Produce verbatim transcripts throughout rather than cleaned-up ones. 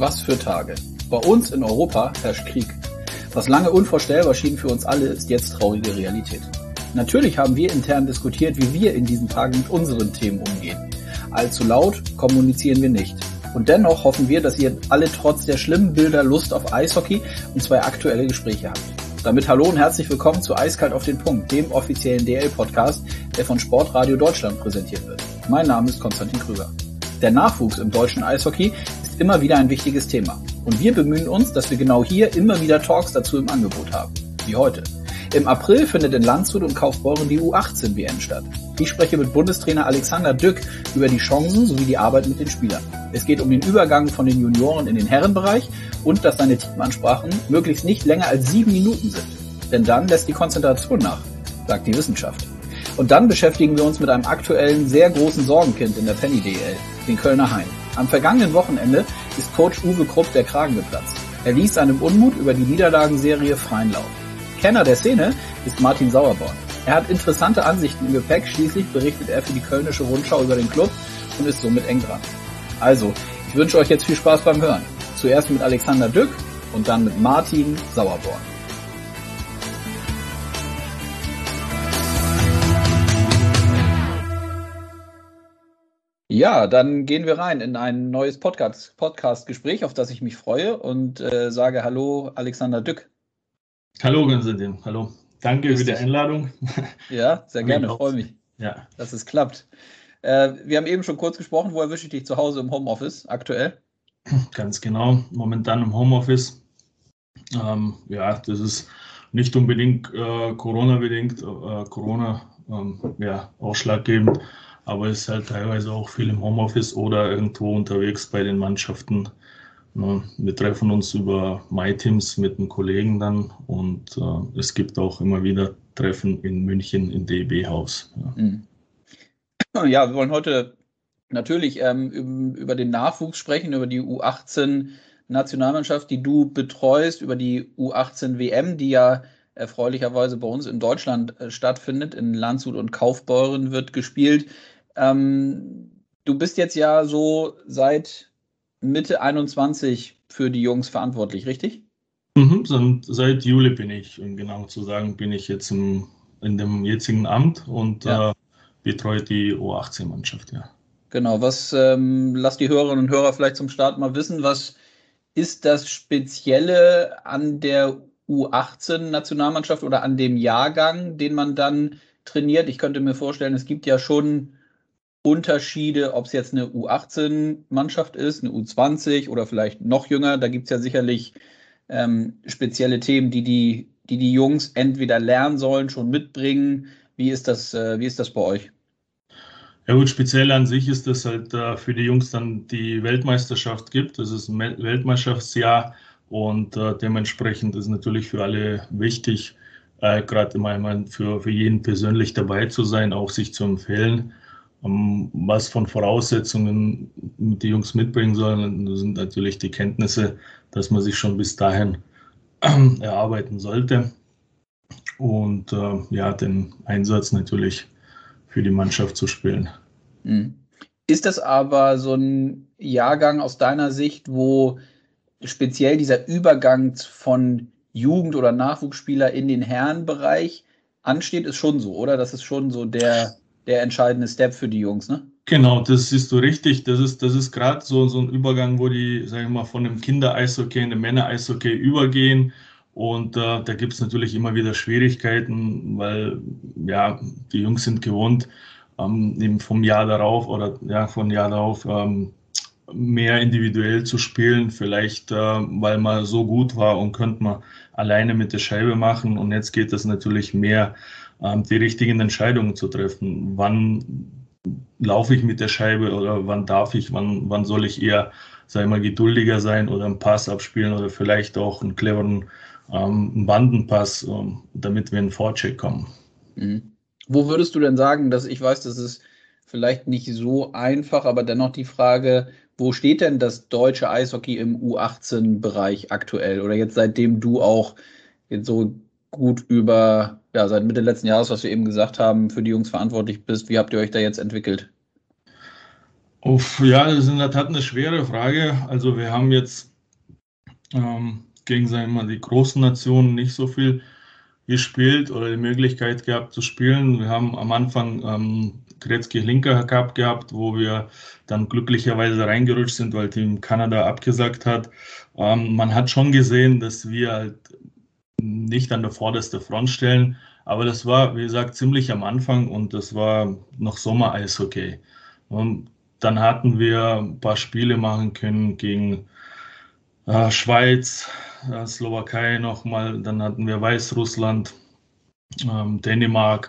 Was für Tage. Bei uns in Europa herrscht Krieg. Was lange unvorstellbar schien für uns alle, ist jetzt traurige Realität. Natürlich haben wir intern diskutiert, wie wir in diesen Tagen mit unseren Themen umgehen. Allzu laut kommunizieren wir nicht. Und dennoch hoffen wir, dass ihr alle trotz der schlimmen Bilder Lust auf Eishockey und zwei aktuelle Gespräche habt. Damit hallo und herzlich willkommen zu Eiskalt auf den Punkt, dem offiziellen D L-Podcast, der von Sportradio Deutschland präsentiert wird. Mein Name ist Konstantin Krüger. Der Nachwuchs im deutschen Eishockey ist immer wieder ein wichtiges Thema. Und wir bemühen uns, dass wir genau hier immer wieder Talks dazu im Angebot haben. Wie heute. Im April findet in Landshut und Kaufbeuren die U achtzehn W M statt. Ich spreche mit Bundestrainer Alexander Dück über die Chancen sowie die Arbeit mit den Spielern. Es geht um den Übergang von den Junioren in den Herrenbereich und dass seine Teamansprachen möglichst nicht länger als sieben Minuten sind. Denn dann lässt die Konzentration nach, sagt die Wissenschaft. Und dann beschäftigen wir uns mit einem aktuellen, sehr großen Sorgenkind in der Penny D L, den Kölner Hain. Am vergangenen Wochenende ist Coach Uwe Krupp der Kragen geplatzt. Er ließ seinem Unmut über die Niederlagenserie freien Lauf. Kenner der Szene ist Martin Sauerborn. Er hat interessante Ansichten im Gepäck, schließlich berichtet er für die Kölnische Rundschau über den Club und ist somit eng dran. Also, ich wünsche euch jetzt viel Spaß beim Hören. Zuerst mit Alexander Dück und dann mit Martin Sauerborn. Ja, dann gehen wir rein in ein neues Podcast, Podcast-Gespräch, auf das ich mich freue und äh, sage Hallo Alexander Dück. Hallo Konstantin, hallo. Danke Grüß für die dich. Einladung. Ja, sehr gerne, freue mich, ja. dass es klappt. Äh, wir haben eben schon kurz gesprochen, wo erwische ich dich zu Hause im Homeoffice aktuell? Ganz genau, momentan im Homeoffice. Ähm, ja, das ist nicht unbedingt äh, Corona-bedingt, äh, Corona ähm, ja, ausschlaggebend, aber es ist halt teilweise auch viel im Homeoffice oder irgendwo unterwegs bei den Mannschaften. Ja, wir treffen uns über MyTeams mit einem Kollegen dann und äh, es gibt auch immer wieder Treffen in München im D E B-Haus. Ja. ja, wir wollen heute natürlich ähm, über den Nachwuchs sprechen, über die U achtzehn Nationalmannschaft, die du betreust, über die U achtzehn W M, die ja erfreulicherweise bei uns in Deutschland äh, stattfindet. In Landshut und Kaufbeuren wird gespielt. Ähm, du bist jetzt ja so seit Mitte einundzwanzig für die Jungs verantwortlich, richtig? Mhm, seit Juli bin ich, um genau zu sagen, bin ich jetzt im, in dem jetzigen Amt und ja. äh, betreue die U achtzehn-Mannschaft, ja. Genau, was, ähm, lass die Hörerinnen und Hörer vielleicht zum Start mal wissen, was ist das Spezielle an der U achtzehn-Nationalmannschaft oder an dem Jahrgang, den man dann trainiert? Ich könnte mir vorstellen, es gibt ja schon Unterschiede, ob es jetzt eine U achtzehn-Mannschaft ist, eine U zwanzig oder vielleicht noch jünger. Da gibt es ja sicherlich ähm, spezielle Themen, die die, die die Jungs entweder lernen sollen, schon mitbringen. Wie ist das, äh, wie ist das bei euch? Ja gut, speziell an sich ist das halt äh, für die Jungs dann die Weltmeisterschaft gibt. Das ist ein Weltmeisterschaftsjahr und äh, dementsprechend ist natürlich für alle wichtig, äh, gerade immer für, für jeden persönlich dabei zu sein, auch sich zu empfehlen. Um, was von Voraussetzungen die Jungs mitbringen sollen, das sind natürlich die Kenntnisse, dass man sich schon bis dahin äh, erarbeiten sollte. Und äh, ja, den Einsatz natürlich für die Mannschaft zu spielen. Ist das aber so ein Jahrgang aus deiner Sicht, wo speziell dieser Übergang von Jugend- oder Nachwuchsspieler in den Herrenbereich ansteht? Ist schon so, oder? Das ist schon so der, der entscheidende Step für die Jungs, ne? Genau, das siehst du richtig. Das ist, das ist gerade so, so ein Übergang, wo die, sagen wir mal, von dem Kinder-Eishockey in den Männer-Eishockey übergehen. Und äh, da gibt es natürlich immer wieder Schwierigkeiten, weil ja, die Jungs sind gewohnt, ähm, eben vom Jahr darauf oder ja, von Jahr darauf ähm, mehr individuell zu spielen, vielleicht äh, weil man so gut war und könnte man alleine mit der Scheibe machen. Und jetzt geht es natürlich mehr, ähm, die richtigen Entscheidungen zu treffen. Wann laufe ich mit der Scheibe oder wann darf ich, wann, wann soll ich eher, sag ich mal, geduldiger sein oder einen Pass abspielen oder vielleicht auch einen cleveren ähm, Bandenpass, ähm, damit wir in den Vorcheck kommen. Mhm. Wo würdest du denn sagen, dass ich weiß, das ist vielleicht nicht so einfach, aber dennoch die Frage, wo steht denn das deutsche Eishockey im U achtzehn-Bereich aktuell oder jetzt seitdem du auch jetzt so gut über, ja, seit Mitte letzten Jahres, was wir eben gesagt haben, für die Jungs verantwortlich bist, wie habt ihr euch da jetzt entwickelt? Uff, ja, das ist in der Tat eine schwere Frage. Also wir haben jetzt ähm, gegen, sagen wir mal, die großen Nationen nicht so viel gespielt oder die Möglichkeit gehabt zu spielen. Wir haben am Anfang ähm, Gretzky-Linker Cup gehabt, wo wir dann glücklicherweise reingerutscht sind, weil Team Kanada abgesagt hat. Ähm, man hat schon gesehen, dass wir halt nicht an der vordersten Front stellen, aber das war, wie gesagt, ziemlich am Anfang und das war noch Sommer-Eishockey. Und dann hatten wir ein paar Spiele machen können gegen äh, Schweiz, äh, Slowakei nochmal, dann hatten wir Weißrussland, ähm, Dänemark.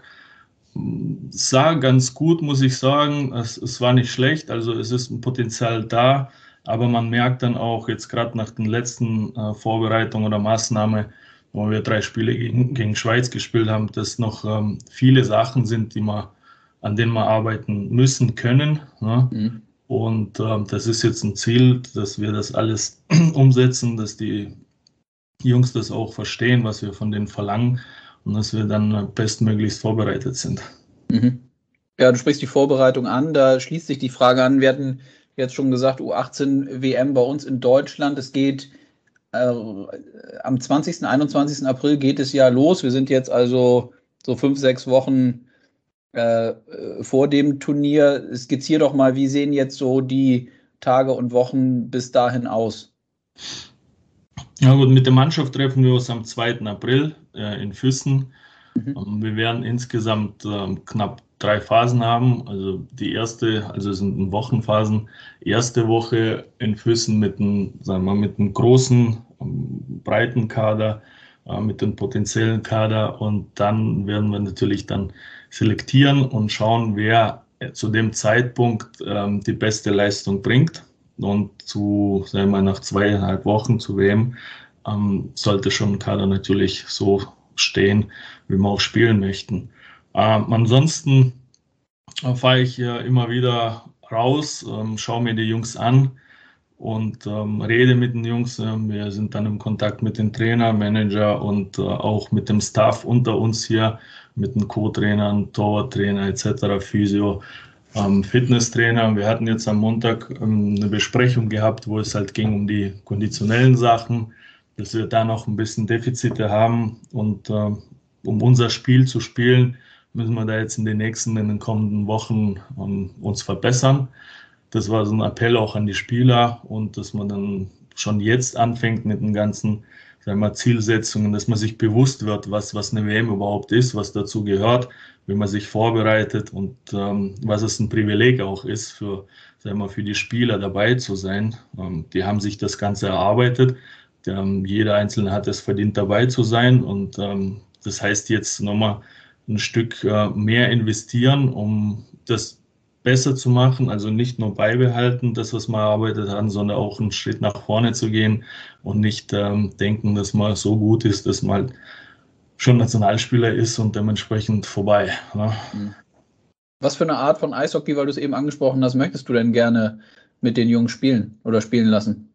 Es sah ganz gut, muss ich sagen. Es, es war nicht schlecht, also es ist ein Potenzial da, aber man merkt dann auch jetzt gerade nach den letzten äh, Vorbereitungen oder Maßnahmen, wo wir drei Spiele gegen, gegen Schweiz gespielt haben, dass noch ähm, viele Sachen sind, die man, an denen wir arbeiten müssen können. Ne? Mhm. Und ähm, das ist jetzt ein Ziel, dass wir das alles umsetzen, dass die Jungs das auch verstehen, was wir von denen verlangen und dass wir dann bestmöglichst vorbereitet sind. Mhm. Ja, du sprichst die Vorbereitung an, da schließt sich die Frage an. Wir hatten jetzt schon gesagt, U achtzehn W M bei uns in Deutschland. Es geht äh, am zwanzigsten, einundzwanzigsten April geht es ja los. Wir sind jetzt also so fünf, sechs Wochen äh, vor dem Turnier. Skizzier doch mal, wie sehen jetzt so die Tage und Wochen bis dahin aus? Ja gut, mit der Mannschaft treffen wir uns am zweiten April äh, in Füssen. Mhm. Ähm, wir werden insgesamt ähm, knapp drei Phasen haben. Also die erste, also es sind Wochenphasen. Erste Woche in Füssen mit einem, sagen wir, mit einem großen, ähm, breiten Kader, äh, mit dem potenziellen Kader und dann werden wir natürlich dann selektieren und schauen, wer zu dem Zeitpunkt ähm, die beste Leistung bringt. Und zu, sagen wir, nach zweieinhalb Wochen zu W M ähm, sollte schon ein Kader natürlich so stehen, wie wir auch spielen möchten. Ähm, ansonsten äh, fahre ich ja immer wieder raus, ähm, schaue mir die Jungs an und ähm, rede mit den Jungs. Ähm, wir sind dann im Kontakt mit den Trainer, Manager und äh, auch mit dem Staff unter uns hier, mit den Co-Trainern, Torwarttrainer et cetera, Physio, ähm, Fitnesstrainer. Wir hatten jetzt am Montag ähm, eine Besprechung gehabt, wo es halt ging um die konditionellen Sachen, dass wir da noch ein bisschen Defizite haben und äh, um unser Spiel zu spielen, müssen wir da jetzt in den nächsten, in den kommenden Wochen um, uns verbessern. Das war so ein Appell auch an die Spieler und dass man dann schon jetzt anfängt mit den ganzen, sagen wir, Zielsetzungen, dass man sich bewusst wird, was, was eine W M überhaupt ist, was dazu gehört, wie man sich vorbereitet und ähm, was es ein Privileg auch ist, für, sagen wir, für die Spieler dabei zu sein. Ähm, die haben sich das Ganze erarbeitet. Ähm, jeder Einzelne hat es verdient, dabei zu sein und ähm, das heißt jetzt nochmal ein Stück äh, mehr investieren, um das besser zu machen, also nicht nur beibehalten, das, was man erarbeitet hat, sondern auch einen Schritt nach vorne zu gehen und nicht ähm, denken, dass man so gut ist, dass man schon Nationalspieler ist und dementsprechend vorbei. Ne? Was für eine Art von Eishockey, weil du es eben angesprochen hast, möchtest du denn gerne mit den Jungs spielen oder spielen lassen?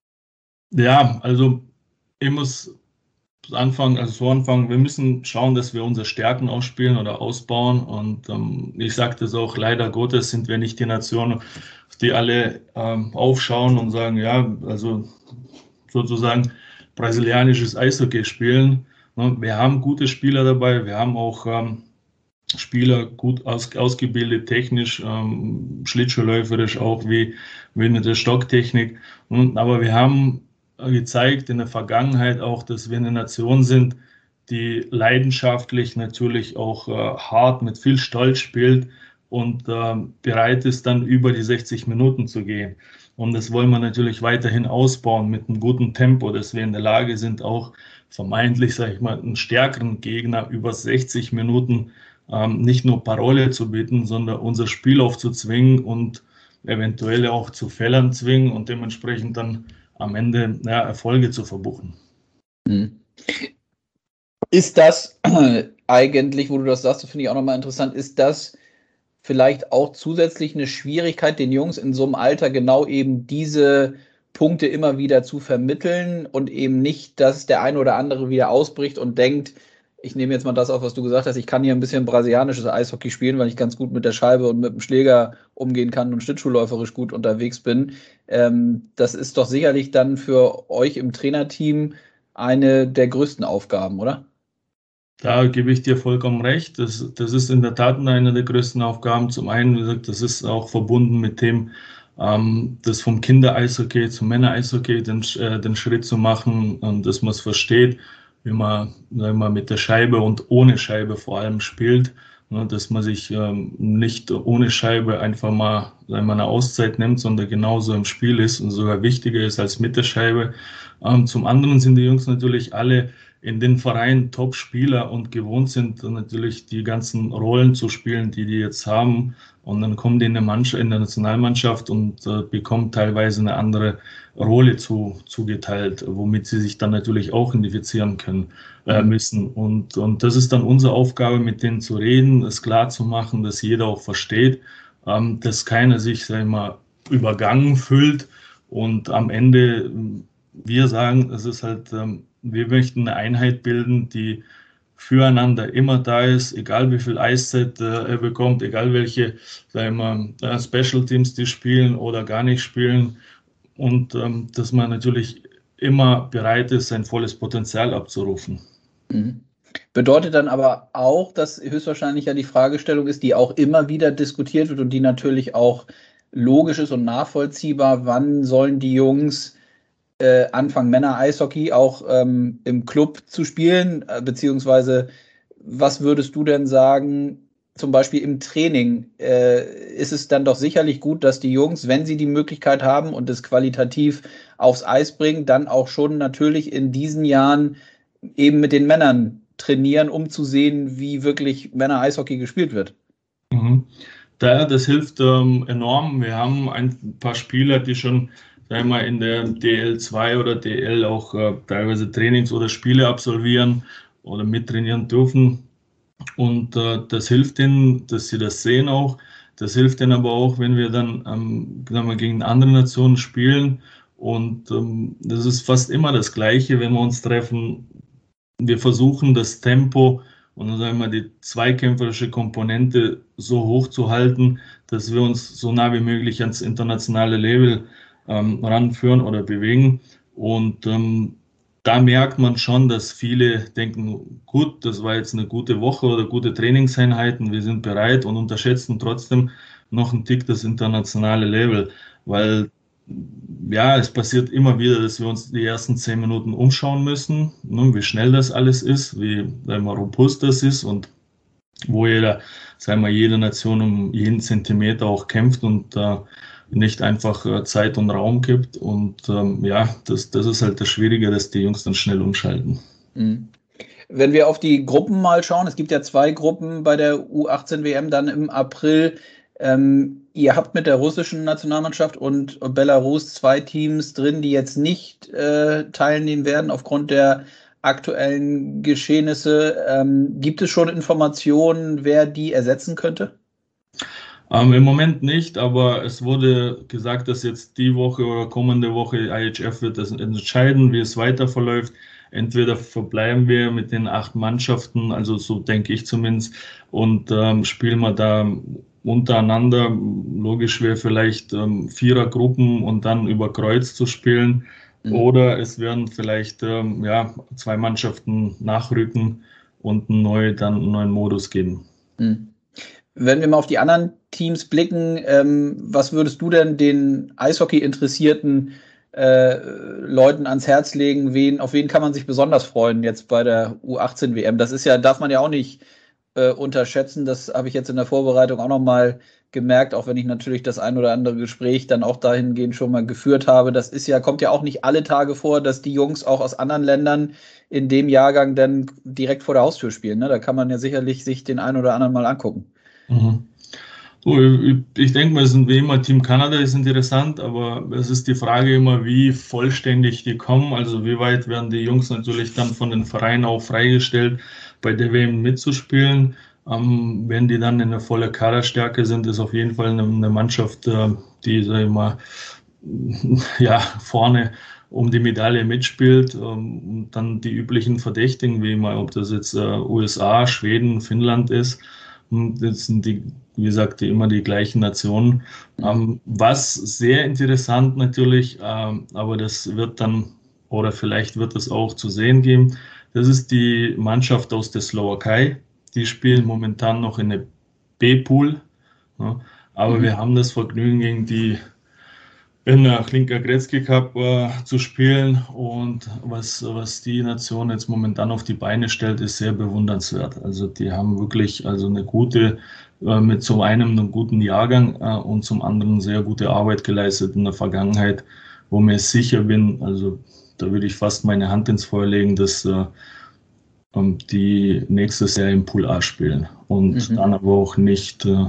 Ja, also ich muss anfangen, also so anfangen, wir müssen schauen, dass wir unsere Stärken ausspielen oder ausbauen und ähm, ich sage das auch, leider Gottes sind wir nicht die Nation, auf die alle ähm, aufschauen und sagen, ja, also sozusagen brasilianisches Eishockey spielen. Wir haben gute Spieler dabei, wir haben auch ähm, Spieler gut aus, ausgebildet, technisch, ähm, schlittschuhläuferisch auch wie, wie mit der Stocktechnik. Und, aber wir haben gezeigt in der Vergangenheit auch, dass wir eine Nation sind, die leidenschaftlich natürlich auch äh, hart mit viel Stolz spielt und äh, bereit ist, dann über die sechzig Minuten zu gehen. Und das wollen wir natürlich weiterhin ausbauen mit einem guten Tempo, dass wir in der Lage sind, auch vermeintlich, sage ich mal, einen stärkeren Gegner über sechzig Minuten ähm, nicht nur Parole zu bieten, sondern unser Spiel aufzuzwingen und eventuell auch zu Fehlern zwingen und dementsprechend dann am Ende ja, Erfolge zu verbuchen. Ist das äh, eigentlich, wo du das sagst, finde ich auch nochmal interessant, ist das vielleicht auch zusätzlich eine Schwierigkeit, den Jungs in so einem Alter genau eben diese Punkte immer wieder zu vermitteln und eben nicht, dass der eine oder andere wieder ausbricht und denkt, ich nehme jetzt mal das auf, was du gesagt hast, ich kann hier ein bisschen brasilianisches Eishockey spielen, weil ich ganz gut mit der Scheibe und mit dem Schläger umgehen kann und schlittschuhläuferisch gut unterwegs bin. Ähm, das ist doch sicherlich dann für euch im Trainerteam eine der größten Aufgaben, oder? Da gebe ich dir vollkommen recht. Das, das ist in der Tat eine der größten Aufgaben. Zum einen, wie gesagt, das ist auch verbunden mit dem, ähm, das vom Kinder-Eishockey zum Männer-Eishockey den, äh, den Schritt zu machen und dass man es versteht, wie man, sagen wir, mit der Scheibe und ohne Scheibe vor allem spielt. Ne, dass man sich ähm, nicht ohne Scheibe einfach mal, sagen wir, eine Auszeit nimmt, sondern genauso im Spiel ist und sogar wichtiger ist als mit der Scheibe. Ähm, zum anderen sind die Jungs natürlich alle in den Vereinen Top-Spieler und gewohnt sind, natürlich die ganzen Rollen zu spielen, die die jetzt haben. Und dann kommen die in der, Mannschaft, in der Nationalmannschaft und äh, bekommen teilweise eine andere Rolle zu, zugeteilt, womit sie sich dann natürlich auch identifizieren können äh, müssen. Und, und das ist dann unsere Aufgabe, mit denen zu reden, es klar zu machen, dass jeder auch versteht, ähm, dass keiner sich, sag ich mal, übergangen fühlt. Und am Ende, wir sagen, es ist halt, ähm, wir möchten eine Einheit bilden, die füreinander immer da ist, egal wie viel Eiszeit äh, er bekommt, egal welche, sagen wir, äh, Special Teams die spielen oder gar nicht spielen. Und ähm, dass man natürlich immer bereit ist, sein volles Potenzial abzurufen. Mhm. Bedeutet dann aber auch, dass höchstwahrscheinlich ja die Fragestellung ist, die auch immer wieder diskutiert wird und die natürlich auch logisch ist und nachvollziehbar, wann sollen die Jungs äh, anfangen, Männer-Eishockey auch ähm, im Club zu spielen, äh, beziehungsweise was würdest du denn sagen, zum Beispiel im Training, äh, ist es dann doch sicherlich gut, dass die Jungs, wenn sie die Möglichkeit haben und es qualitativ aufs Eis bringen, dann auch schon natürlich in diesen Jahren eben mit den Männern trainieren, um zu sehen, wie wirklich Männer-Eishockey gespielt wird. Mhm. Da, das hilft ähm, enorm. Wir haben ein paar Spieler, die schon, sagen wir mal, in der D L zwei oder D L auch äh, teilweise Trainings oder Spiele absolvieren oder mittrainieren dürfen. Und äh, das hilft denen, dass sie das sehen auch. Das hilft denen aber auch, wenn wir dann ähm, sagen wir, gegen andere Nationen spielen. Und ähm, das ist fast immer das Gleiche, wenn wir uns treffen. Wir versuchen das Tempo und dann sagen wir die zweikämpferische Komponente so hoch zu halten, dass wir uns so nah wie möglich ans internationale Level ähm, ranführen oder bewegen. Und ähm, da merkt man schon, dass viele denken, gut, das war jetzt eine gute Woche oder gute Trainingseinheiten, wir sind bereit und unterschätzen trotzdem noch einen Tick das internationale Level, weil ja, es passiert immer wieder, dass wir uns die ersten zehn Minuten umschauen müssen, ne, wie schnell das alles ist, wie sagen wir, robust das ist und wo jeder, sagen wir, jede Nation um jeden Zentimeter auch kämpft und äh, nicht einfach äh, Zeit und Raum gibt. Und ähm, ja, das, das ist halt das Schwierige, dass die Jungs dann schnell umschalten. Mhm. Wenn wir auf die Gruppen mal schauen, es gibt ja zwei Gruppen bei der U achtzehn W M dann im April. Ähm, ihr habt mit der russischen Nationalmannschaft und Belarus zwei Teams drin, die jetzt nicht äh, teilnehmen werden aufgrund der aktuellen Geschehnisse. Ähm, gibt es schon Informationen, wer die ersetzen könnte? Ähm, im Moment nicht, aber es wurde gesagt, dass jetzt die Woche oder kommende Woche I H F wird das entscheiden, wie es weiter verläuft. Entweder verbleiben wir mit den acht Mannschaften, also so denke ich zumindest, und ähm, spielen wir da untereinander. Logisch wäre vielleicht ähm, Vierergruppen und dann über Kreuz zu spielen. Mhm. Oder es werden vielleicht ähm, ja, zwei Mannschaften nachrücken und einen neu, dann einen neuen Modus geben. Mhm. Wenn wir mal auf die anderen Teams blicken, ähm, was würdest du denn den Eishockey-interessierten äh, Leuten ans Herz legen? Wen, auf wen kann man sich besonders freuen jetzt bei der U achtzehn W M? Das ist ja, darf man ja auch nicht äh, unterschätzen. Das habe ich jetzt in der Vorbereitung auch nochmal gemerkt, auch wenn ich natürlich das ein oder andere Gespräch dann auch dahingehend schon mal geführt habe. Das ist ja, kommt ja auch nicht alle Tage vor, dass die Jungs auch aus anderen Ländern in dem Jahrgang dann direkt vor der Haustür spielen. Ne? Da kann man ja sicherlich sich den einen oder anderen mal angucken. Mhm. So, ich, ich denke mal, es sind wie immer Team Kanada ist interessant, aber es ist die Frage immer, wie vollständig die kommen. Also wie weit werden die Jungs natürlich dann von den Vereinen auch freigestellt, bei der W M mitzuspielen. Ähm, wenn die dann in der volle Kaderstärke sind, ist auf jeden Fall eine, eine Mannschaft, äh, die, sag ich mal, ja, vorne um die Medaille mitspielt. Ähm, und dann die üblichen Verdächtigen, wie mal, ob das jetzt äh, U S A, Schweden, Finnland ist. Und das sind die, wie gesagt, die, immer die gleichen Nationen. Ähm, was sehr interessant natürlich, ähm, aber das wird dann, oder vielleicht wird es auch zu sehen geben, das ist die Mannschaft aus der Slowakei. Die spielen momentan noch in der B-Pool. Ja, aber mhm. wir haben das Vergnügen, gegen die in der Hlinka Gretzky Cup äh, zu spielen, und was, was die Nation jetzt momentan auf die Beine stellt, ist sehr bewundernswert. Also die haben wirklich also eine gute, äh, mit zum einen einen guten Jahrgang äh, und zum anderen sehr gute Arbeit geleistet in der Vergangenheit, wo mir sicher bin, also da würde ich fast meine Hand ins Feuer legen, dass äh, die nächstes Jahr im Pool A spielen und mhm. dann aber auch nicht, äh,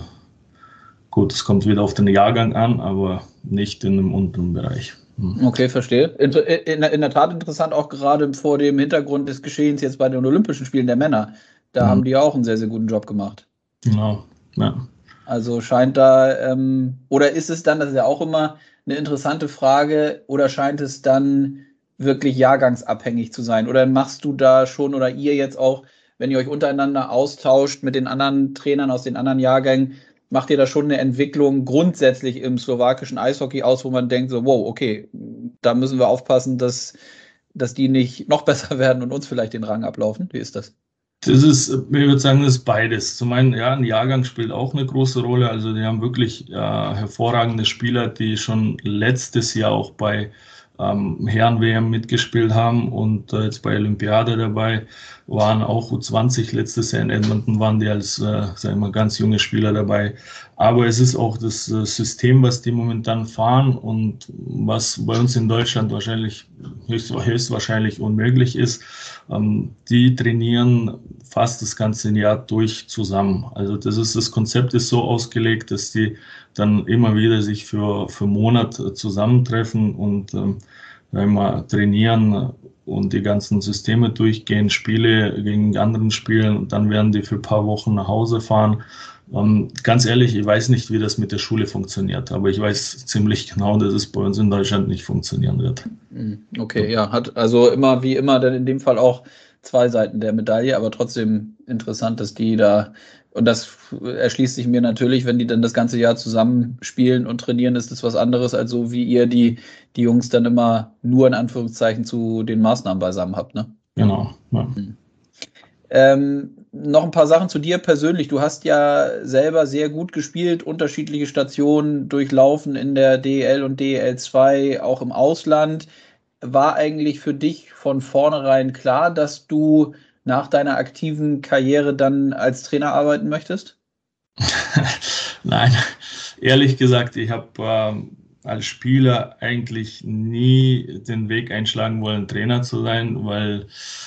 gut, es kommt wieder auf den Jahrgang an, aber nicht in einem unteren Bereich. Hm. Okay, verstehe. In, in, in der Tat interessant, auch gerade vor dem Hintergrund des Geschehens jetzt bei den Olympischen Spielen der Männer. Da mhm. haben die auch einen sehr, sehr guten Job gemacht. Genau, ja. Also scheint da, ähm, oder ist es dann, das ist ja auch immer eine interessante Frage, oder scheint es dann wirklich jahrgangsabhängig zu sein? Oder machst du da schon, oder ihr jetzt auch, wenn ihr euch untereinander austauscht mit den anderen Trainern aus den anderen Jahrgängen, macht ihr da schon eine Entwicklung grundsätzlich im slowakischen Eishockey aus, wo man denkt so, wow, okay, da müssen wir aufpassen, dass, dass die nicht noch besser werden und uns vielleicht den Rang ablaufen? Wie ist das? Das ist, ich würde sagen, das ist beides. Zum einen, ja, ein Jahrgang spielt auch eine große Rolle. Also die haben wirklich äh, hervorragende Spieler, die schon letztes Jahr auch bei ähm, Herren-W M mitgespielt haben und äh, jetzt bei Olympiade dabei waren, auch U zwanzig letztes Jahr in Edmonton waren die als, äh, sagen wir, ganz junge Spieler dabei. Aber es ist auch das äh, System, was die momentan fahren und was bei uns in Deutschland wahrscheinlich höchst, höchstwahrscheinlich unmöglich ist. Ähm, die trainieren fast das ganze Jahr durch zusammen. Also das ist, das Konzept ist so ausgelegt, dass die dann immer wieder sich für, für Monate zusammentreffen und ähm, mal trainieren und die ganzen Systeme durchgehen, Spiele gegen anderen spielen, und dann werden die für ein paar Wochen nach Hause fahren. Ähm, ganz ehrlich, ich weiß nicht, wie das mit der Schule funktioniert, aber ich weiß ziemlich genau, dass es bei uns in Deutschland nicht funktionieren wird. Okay, ja, hat also immer wie immer dann in dem Fall auch zwei Seiten der Medaille, aber trotzdem interessant, dass die da, und das erschließt sich mir natürlich, wenn die dann das ganze Jahr zusammen spielen und trainieren, ist das was anderes, als so wie ihr die, die Jungs dann immer nur in Anführungszeichen zu den Maßnahmen beisammen habt, ne? Genau, ja. Hm. Ähm, noch ein paar Sachen zu dir persönlich. Du hast ja selber sehr gut gespielt, unterschiedliche Stationen durchlaufen in der D E L und D E L zwei, auch im Ausland. War eigentlich für dich von vornherein klar, dass du nach deiner aktiven Karriere dann als Trainer arbeiten möchtest? Nein, ehrlich gesagt, ich habe ähm, als Spieler eigentlich nie den Weg einschlagen wollen, Trainer zu sein, weil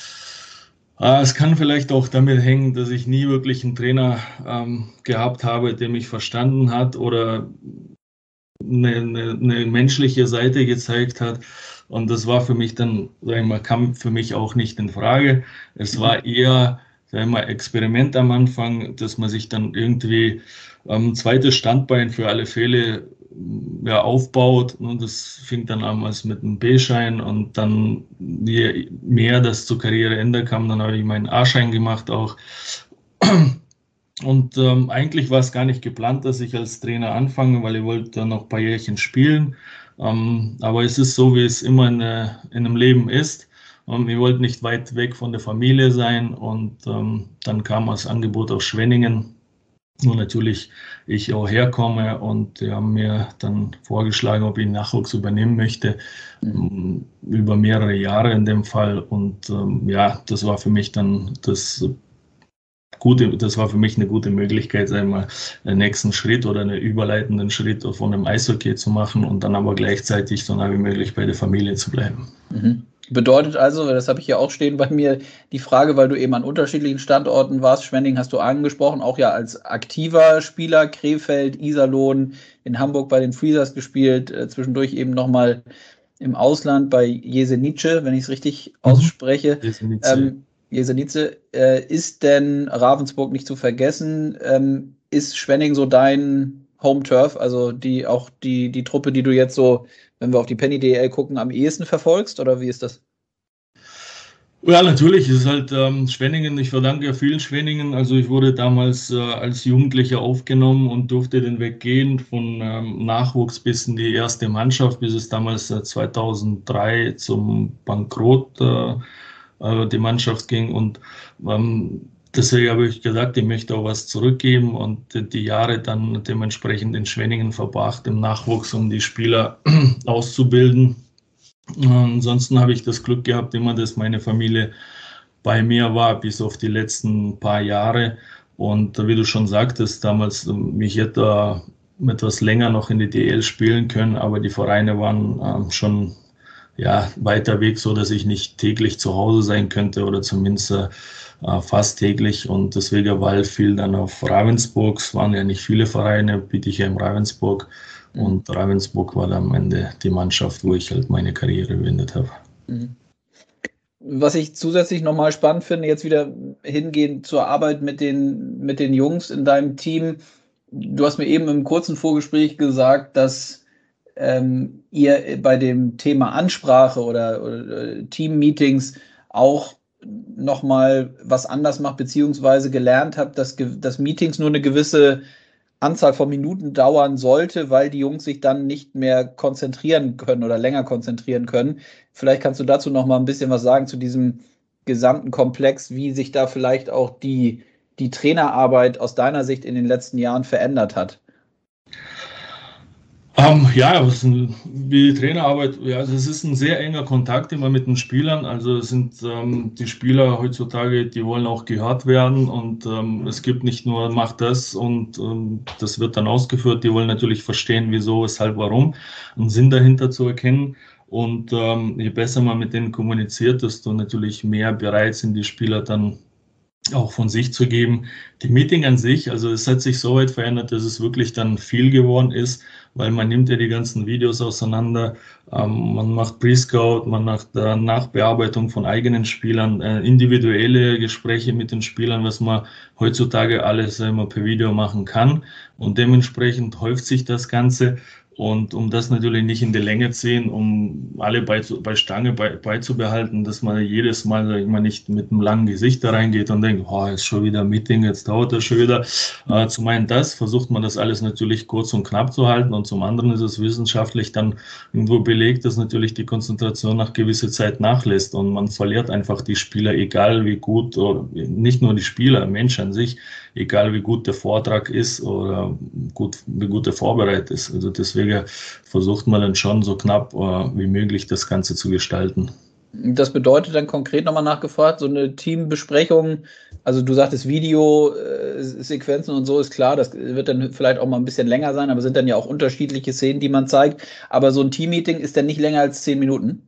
äh, es kann vielleicht auch damit hängen, dass ich nie wirklich einen Trainer ähm, gehabt habe, der mich verstanden hat oder eine, eine, eine menschliche Seite gezeigt hat. Und das war für mich dann, sag ich mal, kam für mich auch nicht in Frage. Es war eher, sag ich mal, Experiment am Anfang, dass man sich dann irgendwie ein ähm, zweites Standbein für alle Fälle ja, aufbaut. Und das fing dann an als mit einem B-Schein, und dann, je mehr das zur Karriereende kam, dann habe ich meinen A-Schein gemacht auch. Und ähm, eigentlich war es gar nicht geplant, dass ich als Trainer anfange, weil ich wollte dann noch ein paar Jährchen spielen. Ähm, aber es ist so, wie es immer in, äh, in einem Leben ist. Und ich wollte nicht weit weg von der Familie sein. Und ähm, dann kam das Angebot aus Schwenningen, wo natürlich ich auch herkomme. Und die haben mir dann vorgeschlagen, ob ich Nachwuchs übernehmen möchte, ähm, über mehrere Jahre in dem Fall. Und ähm, ja, das war für mich dann das Gute, das war für mich eine gute Möglichkeit, einmal einen nächsten Schritt oder einen überleitenden Schritt von dem Eishockey zu machen und dann aber gleichzeitig so nah wie möglich bei der Familie zu bleiben. Mhm. Bedeutet also, das habe ich hier auch stehen bei mir, die Frage, weil du eben an unterschiedlichen Standorten warst, Schwenningen hast du angesprochen, auch ja als aktiver Spieler, Krefeld, Iserlohn, in Hamburg bei den Freezers gespielt, äh, zwischendurch eben nochmal im Ausland bei Jesenice, wenn ich es richtig mhm. ausspreche. Jesenice. Ähm, Jesenice, äh, ist denn Ravensburg nicht zu vergessen? Ähm, ist Schwenningen so dein Home Turf, also die auch die, die Truppe, die du jetzt so, wenn wir auf die Penny D L gucken, am ehesten verfolgst, oder wie ist das? Ja, natürlich, es ist halt ähm, Schwenningen, ich verdanke ja vielen Schwenningen, also ich wurde damals äh, als Jugendlicher aufgenommen und durfte den Weg gehen, von ähm, Nachwuchs bis in die erste Mannschaft, bis es damals äh, zweitausenddrei zum Bankrott äh, äh, die Mannschaft ging und ähm, deswegen habe ich gesagt, ich möchte auch was zurückgeben und die Jahre dann dementsprechend in Schwenningen verbracht im Nachwuchs, um die Spieler auszubilden. Ansonsten habe ich das Glück gehabt, immer, dass meine Familie bei mir war, bis auf die letzten paar Jahre. Und wie du schon sagtest, damals, mich hätte etwas länger noch in die D L spielen können, aber die Vereine waren ähm, schon ja, weiter weg, so dass ich nicht täglich zu Hause sein könnte oder zumindest äh, fast täglich. Und deswegen Wahl fiel dann auf Ravensburg. Es waren ja nicht viele Vereine, Bietigheim, Ravensburg. Und Ravensburg war dann am Ende die Mannschaft, wo ich halt meine Karriere beendet habe. Was ich zusätzlich nochmal spannend finde, jetzt wieder hingehend zur Arbeit mit den, mit den Jungs in deinem Team. Du hast mir eben im kurzen Vorgespräch gesagt, dass ähm, ihr bei dem Thema Ansprache oder, oder Team-Meetings auch nochmal was anders macht, beziehungsweise gelernt habt, dass, dass Meetings nur eine gewisse Anzahl von Minuten dauern sollte, weil die Jungs sich dann nicht mehr konzentrieren können oder länger konzentrieren können. Vielleicht kannst du dazu noch mal ein bisschen was sagen zu diesem gesamten Komplex, wie sich da vielleicht auch die, die Trainerarbeit aus deiner Sicht in den letzten Jahren verändert hat. Um, ja, was ein, wie die Trainerarbeit, ja, also es ist ein sehr enger Kontakt immer mit den Spielern. Also es sind ähm, die Spieler heutzutage, die wollen auch gehört werden und ähm, es gibt nicht nur mach das und ähm, das wird dann ausgeführt. Die wollen natürlich verstehen, wieso, weshalb, warum, einen Sinn dahinter zu erkennen. Und ähm, je besser man mit denen kommuniziert, desto natürlich mehr bereit sind die Spieler dann auch von sich zu geben. Die Meeting an sich, also es hat sich so weit verändert, dass es wirklich dann viel geworden ist, weil man nimmt ja die ganzen Videos auseinander, ähm, man macht Pre-Scout, man macht äh, Nachbearbeitung von eigenen Spielern, äh, individuelle Gespräche mit den Spielern, was man heutzutage alles immer per Video machen kann und dementsprechend häuft sich das Ganze. Und um das natürlich nicht in die Länge ziehen, um alle bei, bei Stange bei, beizubehalten, dass man jedes Mal, sag ich mal, nicht mit einem langen Gesicht da reingeht und denkt, oh, jetzt schon wieder ein Meeting, jetzt dauert das schon wieder. Äh, zum einen das, versucht man das alles natürlich kurz und knapp zu halten und zum anderen ist es wissenschaftlich dann irgendwo belegt, dass natürlich die Konzentration nach gewisser Zeit nachlässt und man verliert einfach die Spieler, egal wie gut, oder nicht nur die Spieler, Mensch an sich, egal wie gut der Vortrag ist oder gut, wie gut er vorbereitet ist. Also deswegen versucht man dann schon so knapp äh, wie möglich das Ganze zu gestalten. Das bedeutet dann konkret nochmal nachgefragt, so eine Teambesprechung, also du sagtest Videosequenzen äh, und so ist klar, das wird dann vielleicht auch mal ein bisschen länger sein, aber sind dann ja auch unterschiedliche Szenen, die man zeigt. Aber so ein Teammeeting ist dann nicht länger als zehn Minuten?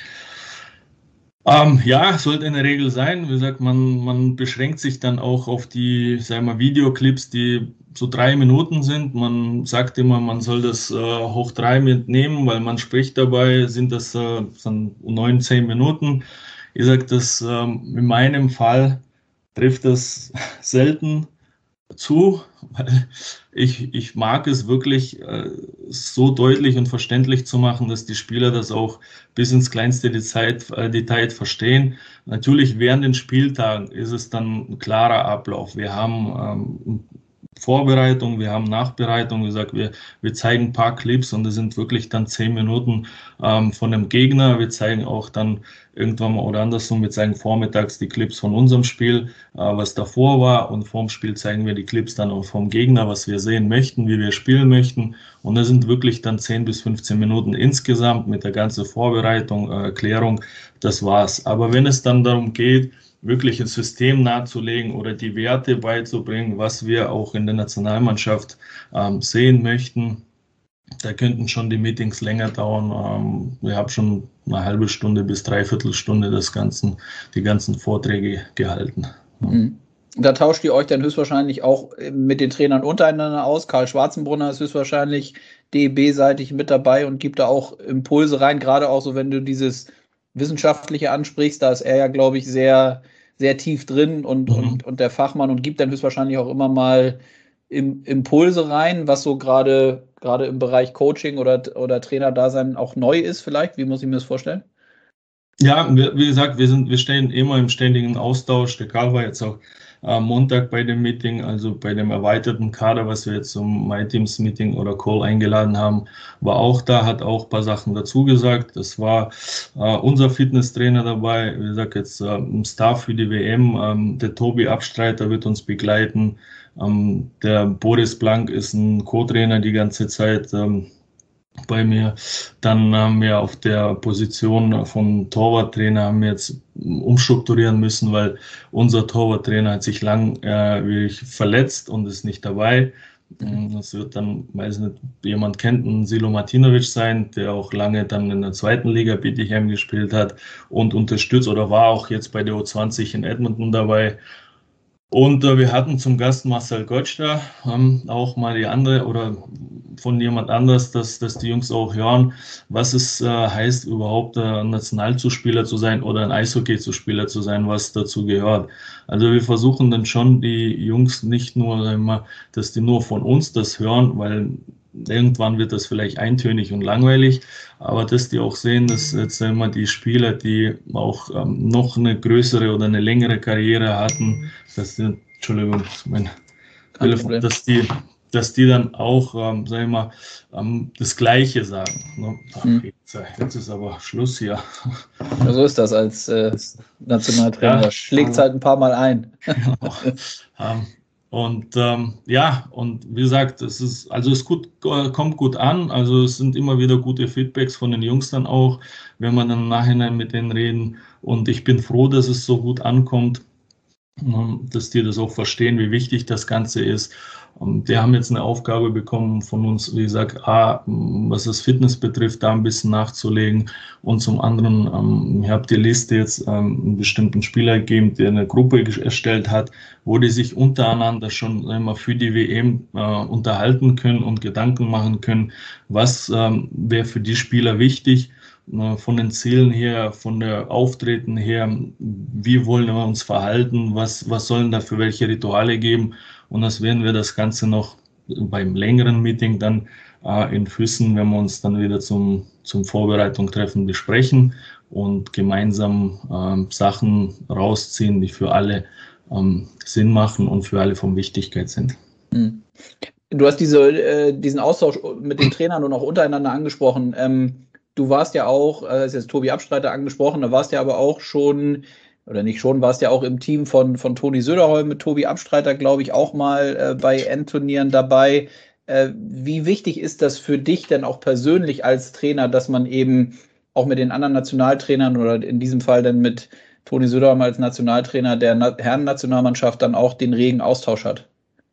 Ähm, ja, sollte in der Regel sein. Wie gesagt, man, man beschränkt sich dann auch auf die, sagen wir, Videoclips, die so drei Minuten sind. Man sagt immer, man soll das äh, hoch drei mitnehmen, weil man spricht dabei, sind das äh, neun, zehn Minuten. Ich sage, das ähm, in meinem Fall trifft das selten zu, weil ich, ich mag es wirklich äh, so deutlich und verständlich zu machen, dass die Spieler das auch bis ins kleinste Detail, äh, Detail verstehen. Natürlich während den Spieltagen ist es dann ein klarer Ablauf. Wir haben ähm, Vorbereitung, wir haben Nachbereitung, wie gesagt, wir, wir zeigen ein paar Clips und das sind wirklich dann zehn Minuten ähm, von dem Gegner. Wir zeigen auch dann irgendwann mal oder andersrum, wir zeigen vormittags die Clips von unserem Spiel, äh, was davor war und vorm Spiel zeigen wir die Clips dann auch vom Gegner, was wir sehen möchten, wie wir spielen möchten und das sind wirklich dann zehn bis fünfzehn Minuten insgesamt mit der ganzen Vorbereitung, äh, Erklärung, das war's. Aber wenn es dann darum geht, wirklich ein System nahezulegen oder die Werte beizubringen, was wir auch in der Nationalmannschaft ähm, sehen möchten. Da könnten schon die Meetings länger dauern. Ähm, wir haben schon eine halbe Stunde bis dreiviertel Stunde das ganzen, die ganzen Vorträge gehalten. Mhm. Da tauscht ihr euch dann höchstwahrscheinlich auch mit den Trainern untereinander aus. Karl Schwarzenbrunner ist höchstwahrscheinlich D E B-seitig mit dabei und gibt da auch Impulse rein, gerade auch so, wenn du dieses Wissenschaftliche ansprichst, da ist er ja, glaube ich, sehr, sehr tief drin und, mhm. und, und der Fachmann und gibt dann höchstwahrscheinlich auch immer mal im, Impulse rein, was so gerade gerade im Bereich Coaching oder, oder Trainerdasein auch neu ist vielleicht? Wie muss ich mir das vorstellen? Ja, wir, wie gesagt, wir sind, wir stehen immer im ständigen Austausch. Der Karl war jetzt auch am Montag bei dem Meeting, also bei dem erweiterten Kader, was wir jetzt zum MyTeams-Meeting oder Call eingeladen haben, war auch da, hat auch ein paar Sachen dazu gesagt. Das war äh, unser Fitnesstrainer dabei, wie gesagt, jetzt äh, im Staff für die W M. Ähm, der Tobi Abstreiter wird uns begleiten. Ähm, der Boris Blank ist ein Co-Trainer die ganze Zeit. Ähm, bei mir. Dann haben wir auf der Position von Torwarttrainer haben wir jetzt umstrukturieren müssen, weil unser Torwarttrainer hat sich lang äh, wirklich verletzt und ist nicht dabei. Das wird dann, weiß nicht, jemand kennt, ein Silo Martinovic sein, der auch lange dann in der zweiten Liga B D M gespielt hat und unterstützt oder war auch jetzt bei der U zwanzig in Edmonton dabei. Und äh, wir hatten zum Gast Marcel Gottsch da, ähm, auch mal die andere oder von jemand anders, dass, dass die Jungs auch hören, was es äh, heißt, überhaupt äh, Nationalzuspieler zu sein oder ein Eishockey-Zuspieler zu sein, was dazu gehört. Also wir versuchen dann schon die Jungs nicht nur, sagen wir mal, dass die nur von uns das hören, weil irgendwann wird das vielleicht eintönig und langweilig, aber dass die auch sehen, dass jetzt immer die Spieler, die auch ähm, noch eine größere oder eine längere Karriere hatten, dass die, Entschuldigung, mein Telefon, dass die, dass die dann auch, ähm, sagen wir mal, ähm, das Gleiche sagen. Ne? Ach, hm. jetzt, jetzt ist aber Schluss hier. Ja, so ist das als äh, Nationaltrainer. Ja, schlägt es halt ein paar Mal ein. Genau. ähm, Und ähm, ja, und wie gesagt, es ist, also es gut, kommt gut an, also es sind immer wieder gute Feedbacks von den Jungs dann auch, wenn wir dann im Nachhinein mit denen reden. Und ich bin froh, dass es so gut ankommt, dass die das auch verstehen, wie wichtig das Ganze ist. Und die haben jetzt eine Aufgabe bekommen von uns, wie gesagt, A, was das Fitness betrifft, da ein bisschen nachzulegen. Und zum anderen, ähm, ich habe die Liste jetzt ähm, einen bestimmten Spieler gegeben, der eine Gruppe erstellt hat, wo die sich untereinander schon einmal für die W M äh, unterhalten können und Gedanken machen können, was ähm, wäre für die Spieler wichtig. Von den Zielen her, von der Auftreten her, wie wollen wir uns verhalten, was, was sollen da für welche Rituale geben, und das werden wir das Ganze noch beim längeren Meeting dann äh, in Füssen, wenn wir uns dann wieder zum, zum Vorbereitung treffen, besprechen und gemeinsam äh, Sachen rausziehen, die für alle ähm, Sinn machen und für alle von Wichtigkeit sind. Du hast diese, äh, diesen Austausch mit den Trainern und auch untereinander angesprochen. Ähm, Du warst ja auch, das ist jetzt Tobi Abstreiter angesprochen, da warst ja aber auch schon, oder nicht schon, warst ja auch im Team von, von Toni Söderholm mit Tobi Abstreiter, glaube ich, auch mal äh, bei Endturnieren dabei. Äh, wie wichtig ist das für dich denn auch persönlich als Trainer, dass man eben auch mit den anderen Nationaltrainern oder in diesem Fall dann mit Toni Söderholm als Nationaltrainer der Na- Herren-Nationalmannschaft dann auch den regen Austausch hat?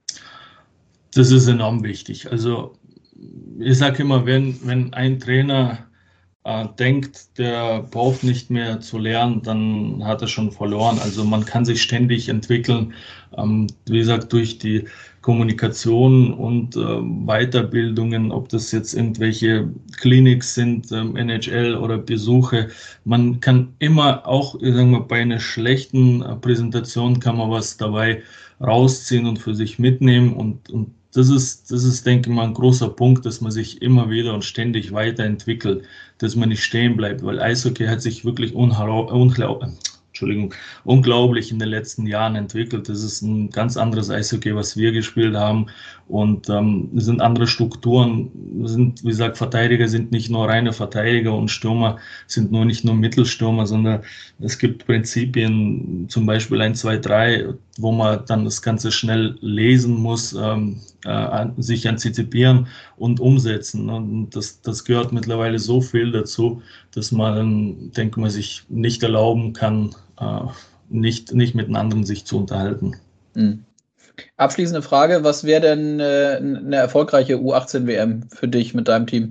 Das ist enorm wichtig. Also ich sage immer, wenn, wenn ein Trainer denkt, der braucht nicht mehr zu lernen, dann hat er schon verloren. Also man kann sich ständig entwickeln, ähm, wie gesagt, durch die Kommunikation und äh, Weiterbildungen, ob das jetzt irgendwelche Clinics sind, ähm, N H L oder Besuche. Man kann immer auch, sagen wir, bei einer schlechten äh, Präsentation kann man was dabei rausziehen und für sich mitnehmen, und, und Das ist, das ist, denke ich mal, ein großer Punkt, dass man sich immer wieder und ständig weiterentwickelt, dass man nicht stehen bleibt, weil Eishockey hat sich wirklich unglaublich, Entschuldigung, unglaublich in den letzten Jahren entwickelt. Das ist ein ganz anderes Eishockey, was wir gespielt haben, und ähm, es sind andere Strukturen. Sind, wie gesagt, Verteidiger sind nicht nur reine Verteidiger und Stürmer sind nur nicht nur Mittelstürmer, sondern es gibt Prinzipien, zum Beispiel eins, zwei, drei, wo man dann das Ganze schnell lesen muss, ähm, äh, sich antizipieren und umsetzen. Und das, das gehört mittlerweile so viel dazu, dass man, denke ich, sich nicht erlauben kann, äh, nicht, nicht mit einem anderen sich zu unterhalten. Mhm. Abschließende Frage, was wäre denn äh, eine erfolgreiche U achtzehn W M für dich mit deinem Team?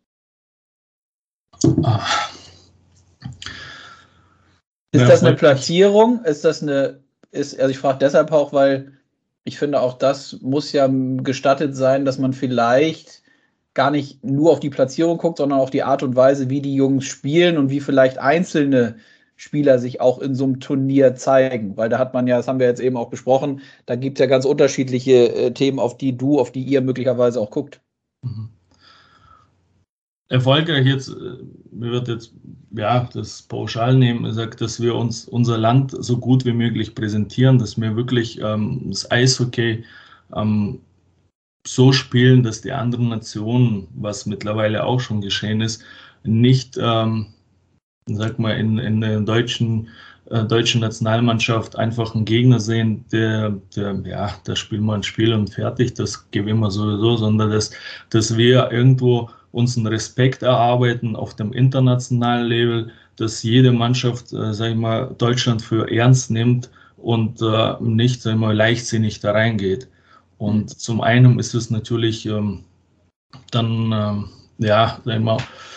Ah. Ist das eine Platzierung? Ist das eine, ist, also ich frage deshalb auch, weil ich finde, auch das muss ja gestattet sein, dass man vielleicht gar nicht nur auf die Platzierung guckt, sondern auch die Art und Weise, wie die Jungs spielen und wie vielleicht einzelne Spieler sich auch in so einem Turnier zeigen? Weil da hat man ja, das haben wir jetzt eben auch besprochen, da gibt es ja ganz unterschiedliche äh, Themen, auf die du, auf die ihr möglicherweise auch guckt. Mhm. Erfolgreich jetzt, mir wird jetzt ja das pauschal nehmen, sagt, dass wir uns unser Land so gut wie möglich präsentieren, dass wir wirklich ähm, das Eishockey ähm, so spielen, dass die anderen Nationen, was mittlerweile auch schon geschehen ist, nicht, ähm, sag mal, in, in der deutschen, äh, deutschen Nationalmannschaft einfach einen Gegner sehen, der, der, ja, da spielen wir ein Spiel und fertig, das gewinnen wir sowieso, sondern dass, dass wir irgendwo uns einen Respekt erarbeiten auf dem internationalen Level, dass jede Mannschaft, äh, sag ich mal, Deutschland für ernst nimmt und äh, nicht, sag ich mal, leichtsinnig da reingeht. Und mhm. zum einen ist es natürlich ähm, dann, ähm, ja, sag ich mal,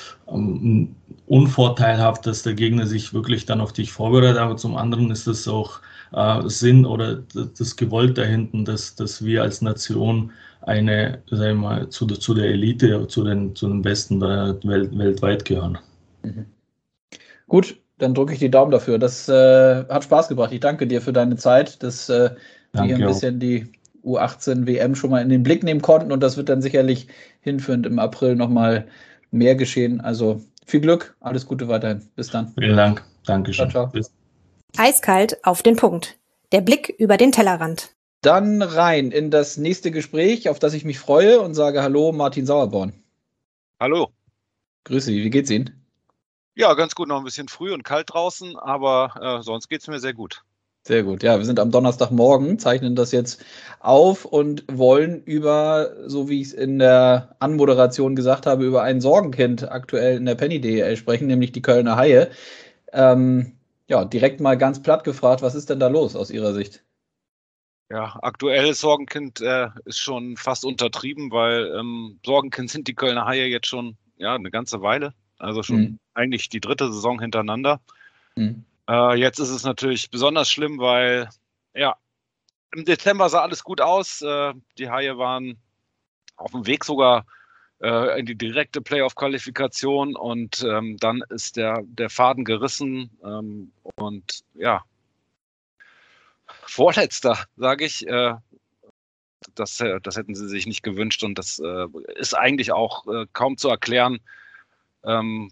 ähm, unvorteilhaft, dass der Gegner sich wirklich dann auf dich vorbereitet, aber zum anderen ist es auch äh, Sinn oder das Gewollt dahinten, dass, dass wir als Nation eine, sag ich mal, zu, zu der Elite, zu den, zu den Besten der Welt, weltweit gehören. Mhm. Gut, dann drücke ich die Daumen dafür. Das äh, hat Spaß gebracht. Ich danke dir für deine Zeit, dass äh, wir hier ein bisschen auch. die U achtzehn W M schon mal in den Blick nehmen konnten und das wird dann sicherlich hinführend im April nochmal mehr geschehen. Also viel Glück, alles Gute weiterhin. Bis dann. Vielen Dank. Dankeschön. Ciao, ciao. Bis. Eiskalt auf den Punkt. Der Blick über den Tellerrand. Dann rein in das nächste Gespräch, auf das ich mich freue und sage Hallo, Martin Sauerborn. Hallo. Grüß Sie, wie geht's Ihnen? Ja, ganz gut, noch ein bisschen früh und kalt draußen, aber äh, sonst geht's mir sehr gut. Sehr gut, ja, wir sind am Donnerstagmorgen, zeichnen das jetzt auf und wollen über, so wie ich es in der Anmoderation gesagt habe, über ein Sorgenkind aktuell in der Penny D L sprechen, nämlich die Kölner Haie. Ähm, ja, direkt mal ganz platt gefragt, was ist denn da los aus Ihrer Sicht? Ja, aktuelles Sorgenkind äh, ist schon fast untertrieben, weil ähm, Sorgenkind sind die Kölner Haie jetzt schon ja eine ganze Weile. Also schon mhm. eigentlich die dritte Saison hintereinander. Mhm. Äh, jetzt ist es natürlich besonders schlimm, weil ja im Dezember sah alles gut aus. Äh, die Haie waren auf dem Weg sogar äh, in die direkte Playoff-Qualifikation und ähm, dann ist der, der Faden gerissen ähm, und ja, Vorletzter, sage ich. Äh, das, das hätten sie sich nicht gewünscht und das äh, ist eigentlich auch äh, kaum zu erklären. Ähm,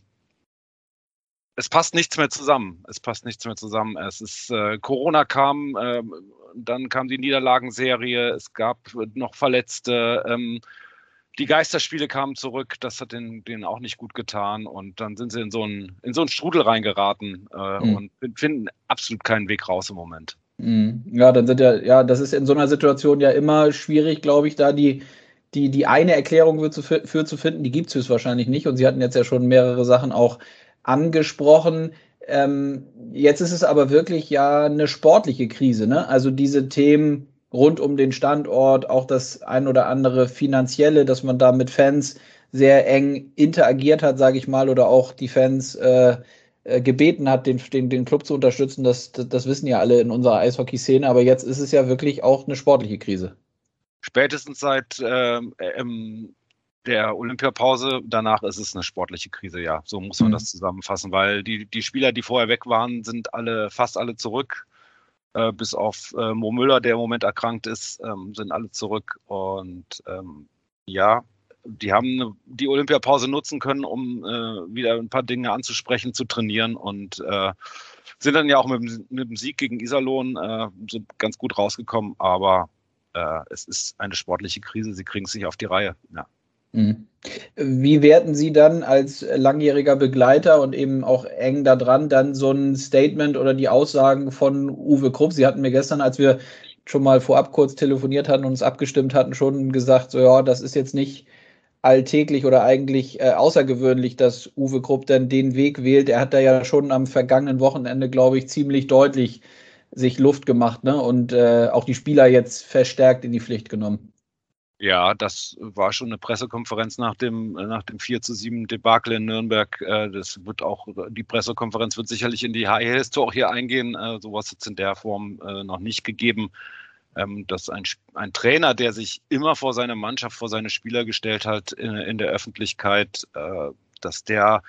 es passt nichts mehr zusammen. Es passt nichts mehr zusammen. Es ist äh, Corona kam, äh, dann kam die Niederlagenserie. Es gab noch Verletzte. Ähm, die Geisterspiele kamen zurück. Das hat denen, denen auch nicht gut getan. Und dann sind sie in so einen, in so einen Strudel reingeraten äh, mhm. und finden absolut keinen Weg raus im Moment. Ja, dann sind ja, ja, das ist in so einer Situation ja immer schwierig, glaube ich, da die, die, die eine Erklärung für zu, für zu finden, die gibt es höchstwahrscheinlich nicht. Und Sie hatten jetzt ja schon mehrere Sachen auch angesprochen. Ähm, jetzt ist es aber wirklich ja eine sportliche Krise, ne? Also diese Themen rund um den Standort, auch das ein oder andere Finanzielle, dass man da mit Fans sehr eng interagiert hat, sage ich mal, oder auch die Fans äh, gebeten hat, den, den, den Club zu unterstützen, das, das, das wissen ja alle in unserer Eishockey-Szene, aber jetzt ist es ja wirklich auch eine sportliche Krise. Spätestens seit ähm, ähm, der Olympiapause, danach ist es eine sportliche Krise, ja, so muss man mhm. das zusammenfassen, weil die, die Spieler, die vorher weg waren, sind alle, fast alle zurück, äh, bis auf äh, Mo Müller, der im Moment erkrankt ist, ähm, sind alle zurück und ähm, ja, die haben die Olympiapause nutzen können, um äh, wieder ein paar Dinge anzusprechen, zu trainieren und äh, sind dann ja auch mit, mit dem Sieg gegen Iserlohn äh, sind ganz gut rausgekommen, aber äh, es ist eine sportliche Krise, sie kriegen es nicht auf die Reihe. Ja. Mhm. Wie werten Sie dann als langjähriger Begleiter und eben auch eng da dran dann so ein Statement oder die Aussagen von Uwe Krupp? Sie hatten mir gestern, als wir schon mal vorab kurz telefoniert hatten und uns abgestimmt hatten, schon gesagt, so ja, das ist jetzt nicht alltäglich oder eigentlich äh, außergewöhnlich, dass Uwe Krupp dann den Weg wählt. Er hat da ja schon am vergangenen Wochenende, glaube ich, ziemlich deutlich sich Luft gemacht, ne? Und äh, auch die Spieler jetzt verstärkt in die Pflicht genommen. Ja, das war schon eine Pressekonferenz nach dem, nach dem vier zu sieben Debakel in Nürnberg. Äh, das wird auch, die Pressekonferenz wird sicherlich in die Haie-Historie hier eingehen. Äh, sowas hat es in der Form äh, noch nicht gegeben. Ähm, dass ein, ein Trainer, der sich immer vor seine Mannschaft, vor seine Spieler gestellt hat in, in der Öffentlichkeit, äh, dass der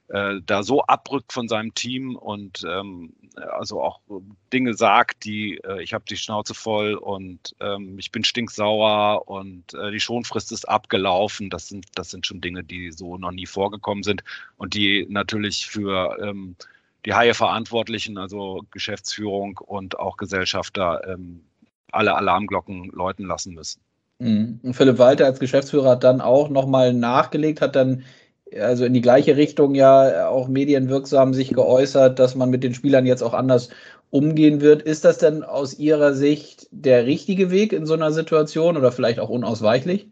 äh, da so abrückt von seinem Team und ähm, also auch Dinge sagt, die äh, ich habe die Schnauze voll und ähm, ich bin stinksauer und äh, die Schonfrist ist abgelaufen. Das sind, das sind schon Dinge, die so noch nie vorgekommen sind und die natürlich für ähm, die Haie-Verantwortlichen, also Geschäftsführung und auch Gesellschafter, ähm, alle Alarmglocken läuten lassen müssen. Mhm. Und Philipp Walter als Geschäftsführer hat dann auch nochmal nachgelegt, hat dann also in die gleiche Richtung ja auch medienwirksam sich geäußert, dass man mit den Spielern jetzt auch anders umgehen wird. Ist das denn aus Ihrer Sicht der richtige Weg in so einer Situation oder vielleicht auch unausweichlich?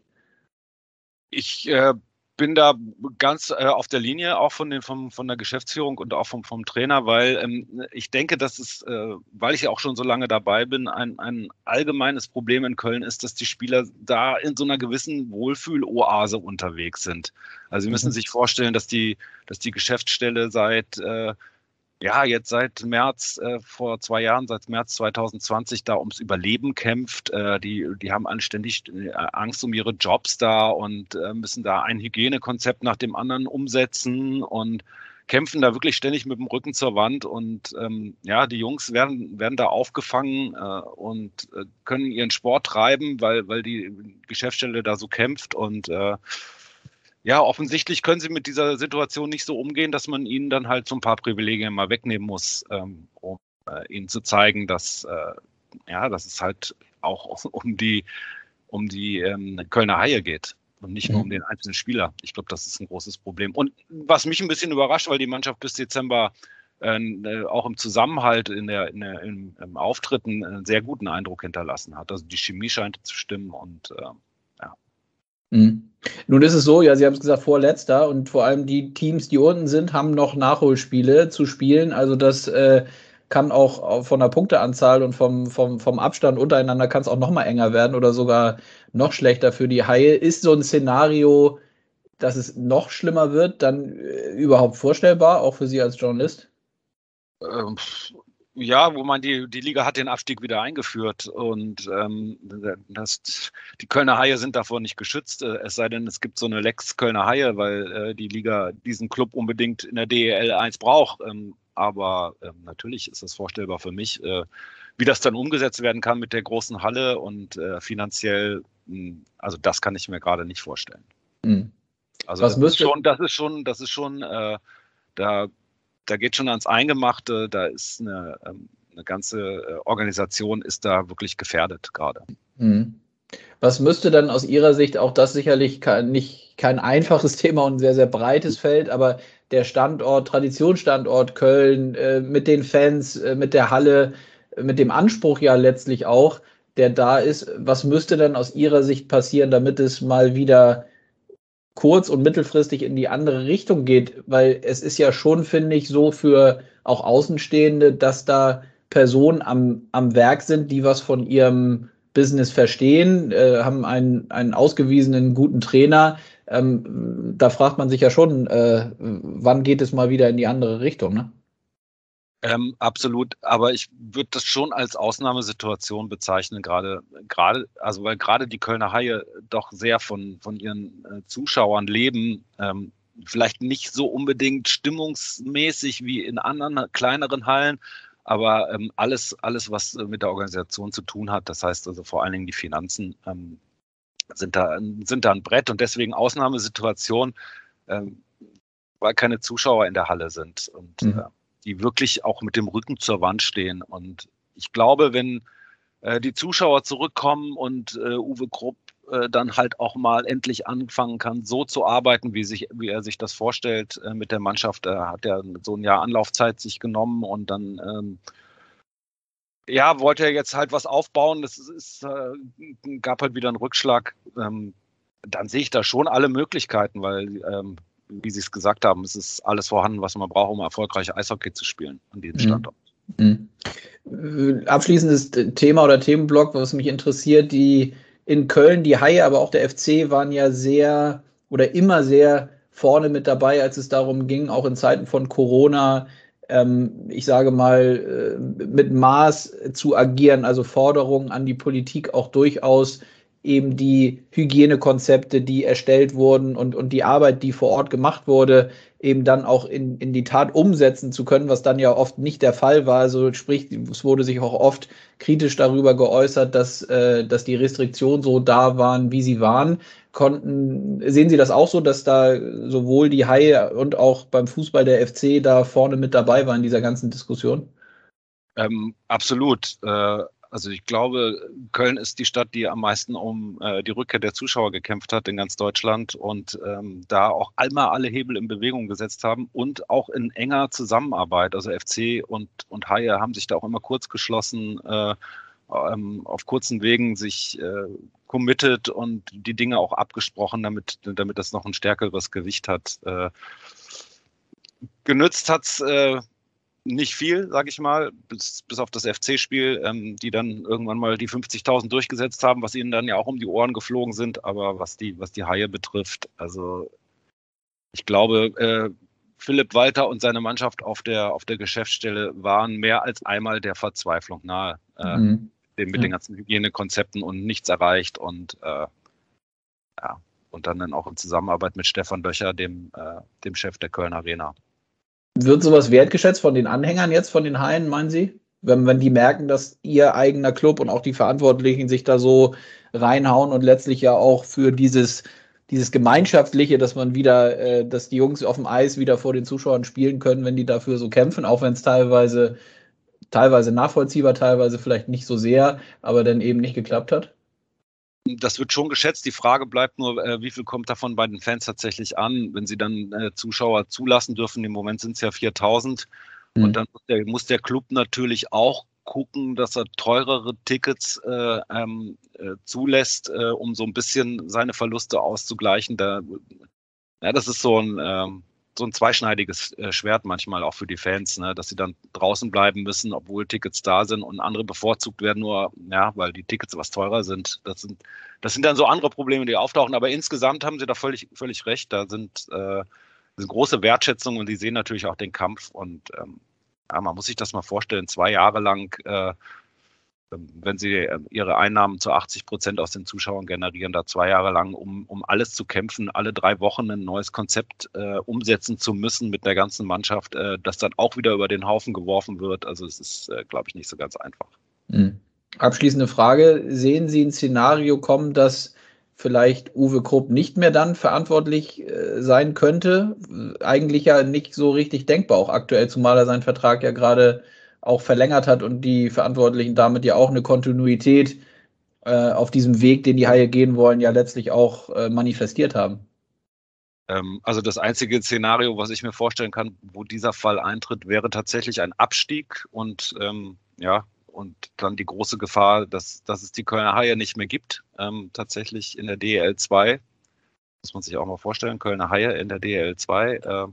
Ich äh, bin da ganz äh, auf der Linie, auch von, den, vom, von der Geschäftsführung und auch vom, vom Trainer, weil ähm, ich denke, dass es, äh, weil ich ja auch schon so lange dabei bin, ein, ein allgemeines Problem in Köln ist, dass die Spieler da in so einer gewissen Wohlfühloase unterwegs sind. Also Sie müssen Mhm. sich vorstellen, dass die, dass die Geschäftsstelle seit äh, ja, jetzt seit März, äh, vor zwei Jahren, seit März zwanzig zwanzig da ums Überleben kämpft. Äh, die, die haben anständig äh, Angst um ihre Jobs da und äh, müssen da ein Hygienekonzept nach dem anderen umsetzen und kämpfen da wirklich ständig mit dem Rücken zur Wand. Und ähm, ja, die Jungs werden, werden da aufgefangen äh, und äh, können ihren Sport treiben, weil, weil die Geschäftsstelle da so kämpft und äh, ja, offensichtlich können sie mit dieser Situation nicht so umgehen, dass man ihnen dann halt so ein paar Privilegien mal wegnehmen muss, ähm, um äh, ihnen zu zeigen, dass, äh, ja, dass es halt auch um die, um die ähm, Kölner Haie geht und nicht nur um den einzelnen Spieler. Ich glaube, das ist ein großes Problem. Und was mich ein bisschen überrascht, weil die Mannschaft bis Dezember äh, auch im Zusammenhalt in der, in der, im, im Auftritten einen sehr guten Eindruck hinterlassen hat. Also die Chemie scheint zu stimmen und äh, Mhm. Nun ist es so, ja, Sie haben es gesagt, vorletzter und vor allem die Teams, die unten sind, haben noch Nachholspiele zu spielen. Also das äh, kann auch von der Punkteanzahl und vom, vom, vom Abstand untereinander kann es auch noch mal enger werden oder sogar noch schlechter für die Haie. Ist so ein Szenario, dass es noch schlimmer wird, dann äh, überhaupt vorstellbar, auch für Sie als Journalist? Ähm, ja, wo man die, die Liga hat den Abstieg wieder eingeführt und ähm, das, die Kölner Haie sind davor nicht geschützt, äh, es sei denn, es gibt so eine Lex Kölner Haie, weil äh, die Liga diesen Club unbedingt in der D E L eins braucht. Ähm, aber ähm, natürlich ist das vorstellbar für mich, äh, wie das dann umgesetzt werden kann mit der großen Halle und äh, finanziell, mh, also das kann ich mir gerade nicht vorstellen. Hm. Also Was das ist müsste- schon, das ist schon, das ist schon, äh, da Da geht schon ans Eingemachte, da ist eine, eine ganze Organisation ist da wirklich gefährdet gerade. Hm. Was müsste dann aus Ihrer Sicht, auch das sicherlich kein, nicht kein einfaches Thema und ein sehr, sehr breites Feld, aber der Standort, Traditionsstandort Köln, äh, mit den Fans, äh, mit der Halle, äh, mit dem Anspruch ja letztlich auch, der da ist, was müsste dann aus Ihrer Sicht passieren, damit es mal wieder kurz- und mittelfristig in die andere Richtung geht? Weil es ist ja schon, finde ich, so für auch Außenstehende, dass da Personen am, am Werk sind, die was von ihrem Business verstehen, äh, haben einen, einen ausgewiesenen guten Trainer. Ähm, da fragt man sich ja schon, äh, wann geht es mal wieder in die andere Richtung, ne? Ähm, absolut, aber ich würde das schon als Ausnahmesituation bezeichnen, gerade, gerade, also weil gerade die Kölner Haie doch sehr von, von ihren äh, Zuschauern leben, ähm, vielleicht nicht so unbedingt stimmungsmäßig wie in anderen kleineren Hallen, aber ähm, alles, alles, was mit der Organisation zu tun hat, das heißt also vor allen Dingen die Finanzen, ähm, sind da, sind da ein Brett und deswegen Ausnahmesituation, ähm, weil keine Zuschauer in der Halle sind und Mhm. äh, die wirklich auch mit dem Rücken zur Wand stehen. Und ich glaube, wenn äh, die Zuschauer zurückkommen und äh, Uwe Krupp äh, dann halt auch mal endlich anfangen kann, so zu arbeiten, wie, sich, wie er sich das vorstellt äh, mit der Mannschaft, er hat ja so ein Jahr Anlaufzeit sich genommen und dann ähm, ja, wollte er jetzt halt was aufbauen. Das ist, ist, äh, gab halt wieder einen Rückschlag. Ähm, dann sehe ich da schon alle Möglichkeiten, weil ähm, wie Sie es gesagt haben, es ist alles vorhanden, was man braucht, um erfolgreich Eishockey zu spielen an diesem Standort. Mhm. Abschließendes Thema oder Themenblock, was mich interessiert, die in Köln, die Haie, aber auch der F C waren ja sehr oder immer sehr vorne mit dabei, als es darum ging, auch in Zeiten von Corona, ähm, ich sage mal, äh, mit Maß zu agieren, also Forderungen an die Politik auch durchaus eben die Hygienekonzepte, die erstellt wurden und, und die Arbeit, die vor Ort gemacht wurde, eben dann auch in, in die Tat umsetzen zu können, was dann ja oft nicht der Fall war. Also sprich, es wurde sich auch oft kritisch darüber geäußert, dass, äh, dass die Restriktionen so da waren, wie sie waren. Konnten, sehen Sie das auch so, dass da sowohl die Haie und auch beim Fußball der F C da vorne mit dabei war in dieser ganzen Diskussion? Ähm, absolut. Äh, also ich glaube, Köln ist die Stadt, die am meisten um äh, die Rückkehr der Zuschauer gekämpft hat in ganz Deutschland und ähm, da auch einmal alle Hebel in Bewegung gesetzt haben und auch in enger Zusammenarbeit. Also F C und, und Haie haben sich da auch immer kurz geschlossen, äh, ähm, auf kurzen Wegen sich äh, committed und die Dinge auch abgesprochen, damit, damit das noch ein stärkeres Gewicht hat. Äh, genützt hat's äh, nicht viel, sage ich mal, bis, bis auf das F C-Spiel, ähm, die dann irgendwann mal die fünfzigtausend durchgesetzt haben, was ihnen dann ja auch um die Ohren geflogen sind. Aber was die, was die Haie betrifft, also ich glaube, äh, Philipp Walter und seine Mannschaft auf der, auf der Geschäftsstelle waren mehr als einmal der Verzweiflung nahe, äh, Mhm. mit Ja. den ganzen Hygienekonzepten und nichts erreicht und äh, ja, und dann, dann auch in Zusammenarbeit mit Stefan Löcher, dem, äh, dem Chef der Köln Arena. Wird sowas wertgeschätzt von den Anhängern jetzt, von den Haien, meinen Sie? Wenn, wenn die merken, dass ihr eigener Club und auch die Verantwortlichen sich da so reinhauen und letztlich ja auch für dieses, dieses Gemeinschaftliche, dass man wieder, äh, dass die Jungs auf dem Eis wieder vor den Zuschauern spielen können, wenn die dafür so kämpfen, auch wenn es teilweise, teilweise nachvollziehbar, teilweise vielleicht nicht so sehr, aber dann eben nicht geklappt hat? Das wird schon geschätzt. Die Frage bleibt nur, äh, wie viel kommt davon bei den Fans tatsächlich an, wenn sie dann äh, Zuschauer zulassen dürfen. Im Moment sind es ja viertausend. Mhm. Und dann muss der, muss der Club natürlich auch gucken, dass er teurere Tickets äh, ähm, äh, zulässt, äh, um so ein bisschen seine Verluste auszugleichen. Da, ja, das ist so ein, ähm, so ein zweischneidiges äh, Schwert manchmal auch für die Fans, ne, dass sie dann draußen bleiben müssen, obwohl Tickets da sind und andere bevorzugt werden, nur ja, weil die Tickets was teurer sind. Das sind, das sind dann so andere Probleme, die auftauchen. Aber insgesamt haben Sie da völlig, völlig recht. Da sind, äh, sind große Wertschätzung und die sehen natürlich auch den Kampf. Und ähm, ja, man muss sich das mal vorstellen, zwei Jahre lang, äh, wenn sie ihre Einnahmen zu achtzig Prozent aus den Zuschauern generieren, da zwei Jahre lang, um, um alles zu kämpfen, alle drei Wochen ein neues Konzept äh, umsetzen zu müssen mit der ganzen Mannschaft, äh, das dann auch wieder über den Haufen geworfen wird. Also es ist, äh, glaube ich, nicht so ganz einfach. Mhm. Abschließende Frage. Sehen Sie ein Szenario kommen, dass vielleicht Uwe Krupp nicht mehr dann verantwortlich äh, sein könnte? Eigentlich ja nicht so richtig denkbar, auch aktuell, zumal er seinen Vertrag ja gerade auch verlängert hat und die Verantwortlichen damit ja auch eine Kontinuität äh, auf diesem Weg, den die Haie gehen wollen, ja letztlich auch äh, manifestiert haben. Ähm, also das einzige Szenario, was ich mir vorstellen kann, wo dieser Fall eintritt, wäre tatsächlich ein Abstieg und ähm, ja, und dann die große Gefahr, dass, dass es die Kölner Haie nicht mehr gibt, ähm, tatsächlich in der D E L zwei. Muss man sich auch mal vorstellen, Kölner Haie in der D E L zwei. Äh,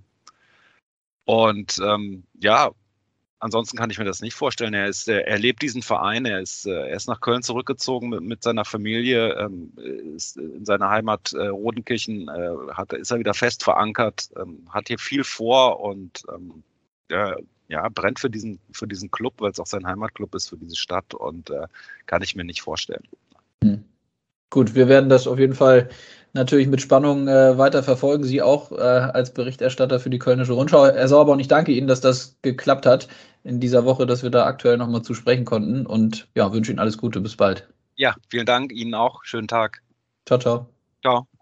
und ähm, ja, ansonsten kann ich mir das nicht vorstellen. Er ist, er lebt diesen Verein, er ist, er ist nach Köln zurückgezogen mit, mit seiner Familie, ähm, ist in seiner Heimat äh, Rodenkirchen, äh, hat, ist er wieder fest verankert, ähm, hat hier viel vor und ähm, ja, ja, brennt für diesen, für diesen Club, weil es auch sein Heimatclub ist, für diese Stadt und äh, kann ich mir nicht vorstellen. Hm. Gut, wir werden das auf jeden Fall natürlich mit Spannung äh, weiter verfolgen. Sie auch äh, als Berichterstatter für die Kölnische Rundschau. Herr Sorber, und ich danke Ihnen, dass das geklappt hat in dieser Woche, dass wir da aktuell nochmal zu sprechen konnten und ja, wünsche Ihnen alles Gute. Bis bald. Ja, vielen Dank. Ihnen auch. Schönen Tag. Ciao, ciao. Ciao.